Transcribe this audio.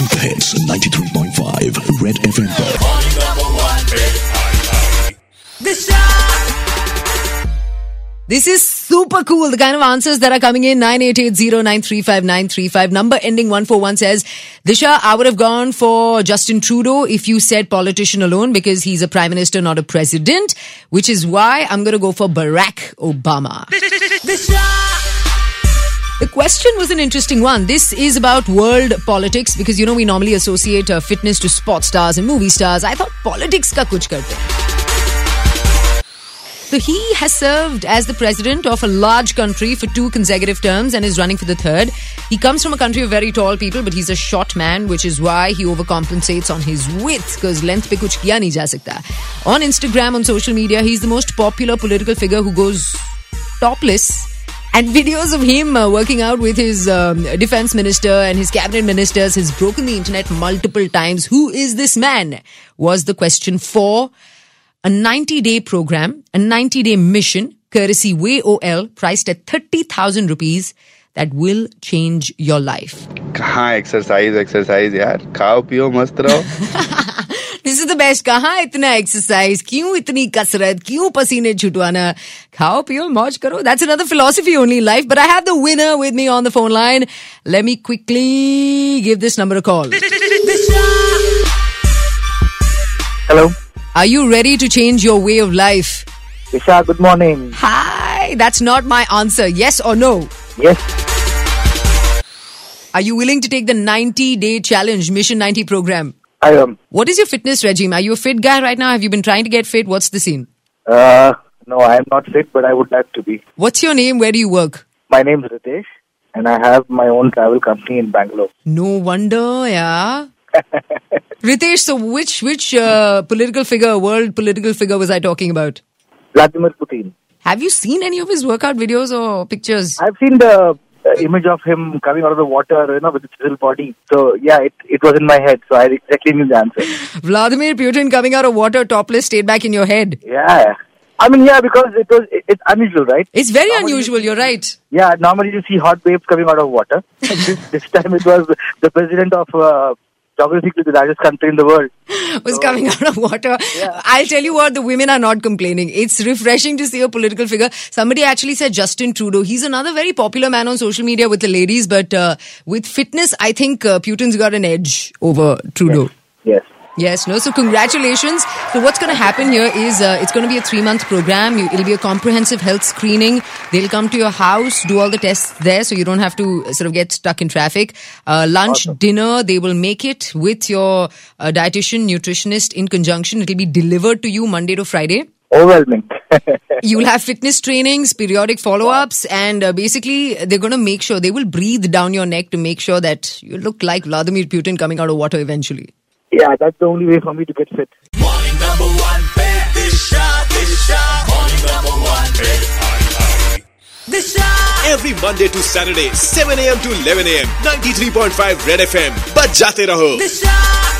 Super Hits 93.5 Red FM पर This is super cool. The kind of answers that are coming in. 9880935935. Number ending 141 says, Disha, I would have gone for Justin Trudeau if you said politician alone because he's a prime minister, not a president, which is why I'm going to go for Barack Obama. The question was an interesting one. This is about world politics because, you know, we normally associate fitness to sports stars and movie stars. I thought politics ka kuch karte. So he has served as the president of a large country for 2 consecutive terms and is running for the 3rd. He comes from a country of very tall people, but he's a short man, which is why he overcompensates on his width because length pe kuch kiya nahi ja sakta. On Instagram, on social media, he's the most popular political figure who goes topless. And videos of him working out with his defense minister and his cabinet ministers has broken the internet multiple times. Who is this man? Was the question for a 90-day program, a 90-day mission, courtesy WayOL, priced at 30,000 rupees that will change your life. कहाँ exercise यार, खाओ पियो मस्त रहो. This is the best. कहाँ इतना exercise? क्यों इतनी कसरत? क्यों पसीने छुटवाना? खाओ पियो मौज करो. That's another philosophy only in life. But I have the winner with me on the phone line. Let me quickly give this number a call. Hello. Are you ready to change your way of life? Disha, good morning. Hi. That's not my answer. Yes or no? Yes. Are you willing to take the 90-day challenge, Mission 90 program? I am. What is your fitness regime? Are you a fit guy right now? Have you been trying to get fit? What's the scene? No, I am not fit, but I would like to be. What's your name? Where do you work? My name is Ritesh, and I have my own travel company in Bangalore. No wonder, yeah. Ritesh, so which political figure, world political figure was I talking about? Vladimir Putin. Have you seen any of his workout videos or pictures? I've seen the image of him coming out of the water, with his little body. So, yeah, it was in my head. So, I exactly knew the answer. Vladimir Putin coming out of water topless stayed back in your head. Yeah. I mean, yeah, because it's unusual, right? It's very unusual, you're right. Yeah, normally you see hot babes coming out of water. This time it was the president of geographically the largest country in the world. Was coming out of water. Yeah. I'll tell you what, the women are not complaining. It's refreshing to see a political figure. Somebody actually said Justin Trudeau. He's another very popular man on social media with the ladies, but with fitness, I think Putin's got an edge over Trudeau. Yes. Yes, no. So congratulations. So what's going to happen here is it's going to be a 3-month program. It'll be a comprehensive health screening. They'll come to your house, do all the tests there so you don't have to sort of get stuck in traffic. Lunch, awesome. Dinner, they will make it with your dietitian, nutritionist in conjunction. It'll be delivered to you Monday to Friday. Overwhelming. You'll have fitness trainings, periodic follow-ups, and basically they're going to make sure, they will breathe down your neck to make sure that you look like Vladimir Putin coming out of water eventually. Yeah, that's the only way for me to get fit. Morning number 1, Disha. Morning number 1, Disha. Every Monday to Saturday, 7 a.m. to 11 a.m. 93.5 Red FM. Baj jate raho. Disha.